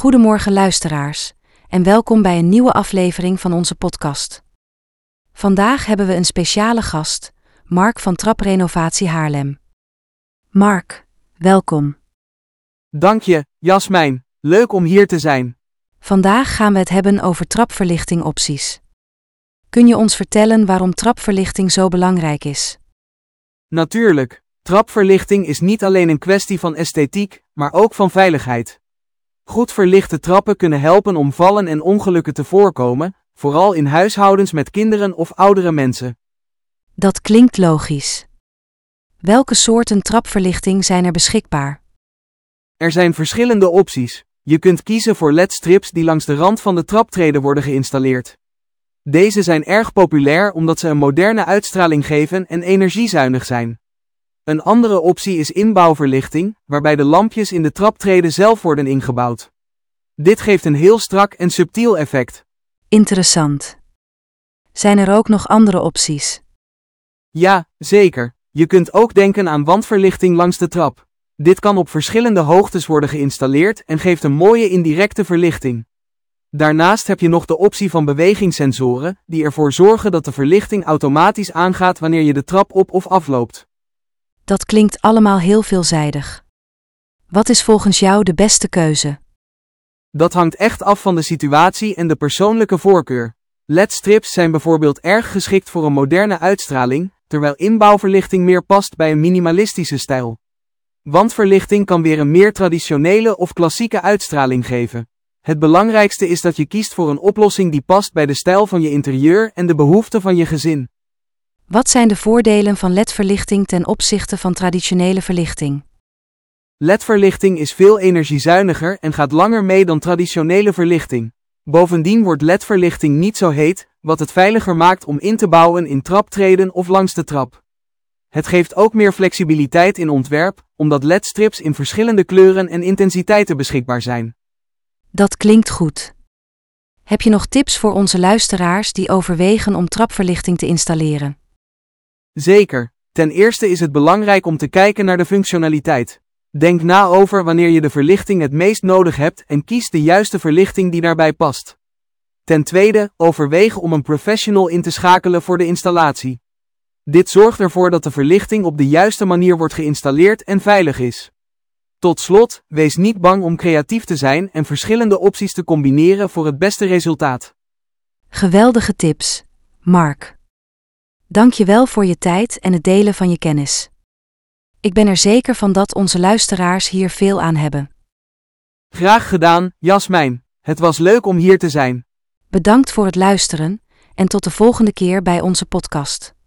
Goedemorgen luisteraars en welkom bij een nieuwe aflevering van onze podcast. Vandaag hebben we een speciale gast, Mark van Traprenovatie Haarlem. Mark, welkom. Dank je, Jasmijn. Leuk om hier te zijn. Vandaag gaan we het hebben over trapverlichtingopties. Kun je ons vertellen waarom trapverlichting zo belangrijk is? Natuurlijk, trapverlichting is niet alleen een kwestie van esthetiek, maar ook van veiligheid. Goed verlichte trappen kunnen helpen om vallen en ongelukken te voorkomen, vooral in huishoudens met kinderen of oudere mensen. Dat klinkt logisch. Welke soorten trapverlichting zijn er beschikbaar? Er zijn verschillende opties. Je kunt kiezen voor LED-strips die langs de rand van de traptreden worden geïnstalleerd. Deze zijn erg populair omdat ze een moderne uitstraling geven en energiezuinig zijn. Een andere optie is inbouwverlichting, waarbij de lampjes in de traptreden zelf worden ingebouwd. Dit geeft een heel strak en subtiel effect. Interessant. Zijn er ook nog andere opties? Ja, zeker. Je kunt ook denken aan wandverlichting langs de trap. Dit kan op verschillende hoogtes worden geïnstalleerd en geeft een mooie indirecte verlichting. Daarnaast heb je nog de optie van bewegingssensoren, die ervoor zorgen dat de verlichting automatisch aangaat wanneer je de trap op of afloopt. Dat klinkt allemaal heel veelzijdig. Wat is volgens jou de beste keuze? Dat hangt echt af van de situatie en de persoonlijke voorkeur. LED-strips zijn bijvoorbeeld erg geschikt voor een moderne uitstraling, terwijl inbouwverlichting meer past bij een minimalistische stijl. Wandverlichting kan weer een meer traditionele of klassieke uitstraling geven. Het belangrijkste is dat je kiest voor een oplossing die past bij de stijl van je interieur en de behoeften van je gezin. Wat zijn de voordelen van LED-verlichting ten opzichte van traditionele verlichting? LED-verlichting is veel energiezuiniger en gaat langer mee dan traditionele verlichting. Bovendien wordt LED-verlichting niet zo heet, wat het veiliger maakt om in te bouwen in traptreden of langs de trap. Het geeft ook meer flexibiliteit in ontwerp, omdat LED-strips in verschillende kleuren en intensiteiten beschikbaar zijn. Dat klinkt goed. Heb je nog tips voor onze luisteraars die overwegen om trapverlichting te installeren? Zeker. Ten eerste is het belangrijk om te kijken naar de functionaliteit. Denk na over wanneer je de verlichting het meest nodig hebt en kies de juiste verlichting die daarbij past. Ten tweede, overweeg om een professional in te schakelen voor de installatie. Dit zorgt ervoor dat de verlichting op de juiste manier wordt geïnstalleerd en veilig is. Tot slot, wees niet bang om creatief te zijn en verschillende opties te combineren voor het beste resultaat. Geweldige tips, Mark. Dank je wel voor je tijd en het delen van je kennis. Ik ben er zeker van dat onze luisteraars hier veel aan hebben. Graag gedaan, Jasmijn. Het was leuk om hier te zijn. Bedankt voor het luisteren en tot de volgende keer bij onze podcast.